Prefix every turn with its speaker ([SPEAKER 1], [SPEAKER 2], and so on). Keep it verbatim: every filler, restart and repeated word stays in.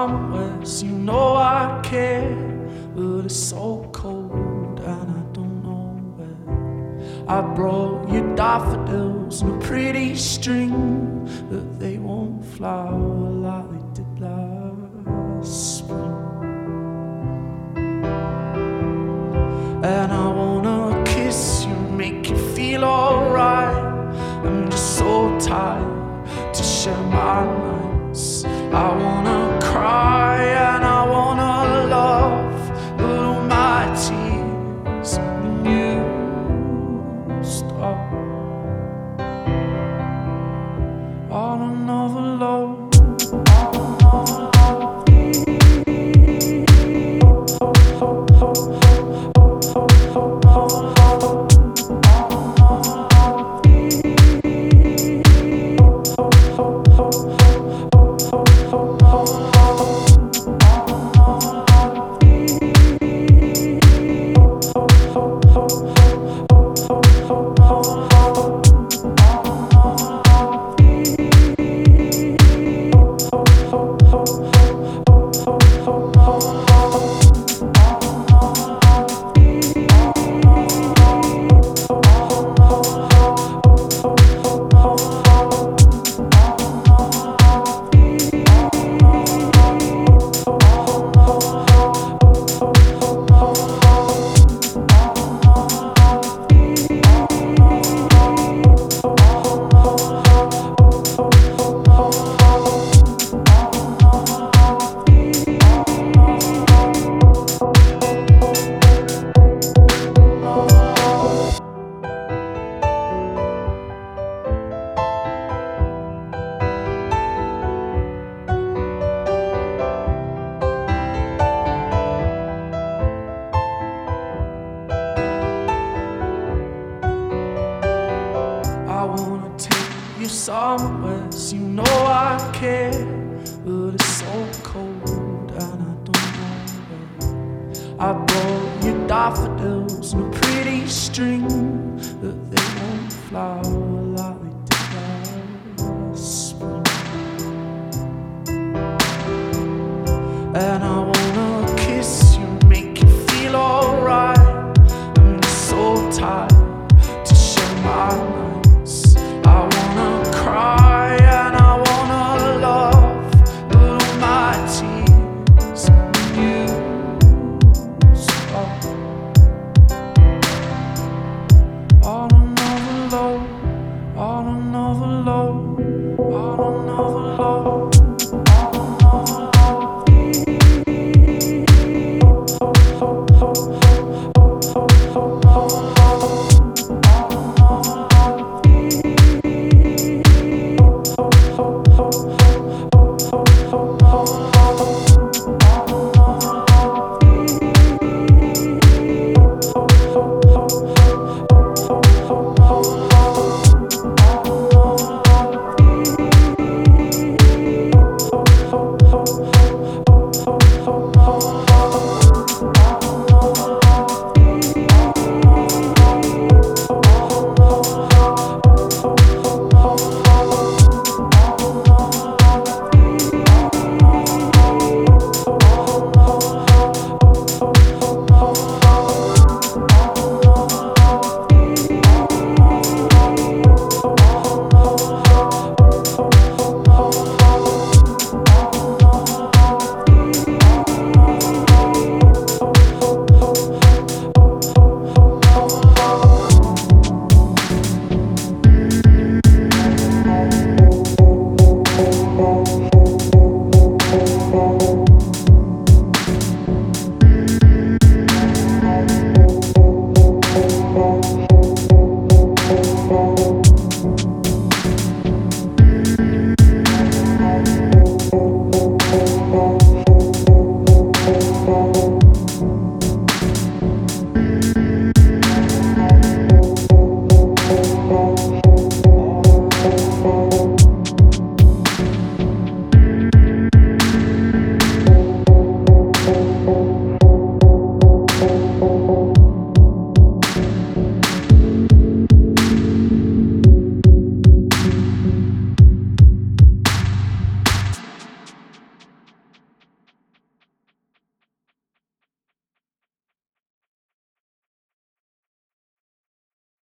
[SPEAKER 1] somewhere, you know I care, but it's so cold and I don't know where. I brought you daffodils and a pretty string, but they won't flower like they did last spring. And I wanna kiss you, make you feel alright. I'm just so tired to share my nights. I wanna cry and I wanna love, but all my tears when you stop on another love. I wanna take you somewhere, you know I care, but it's so cold and I don't know where. I brought you daffodils and a pretty string, but they won't flower like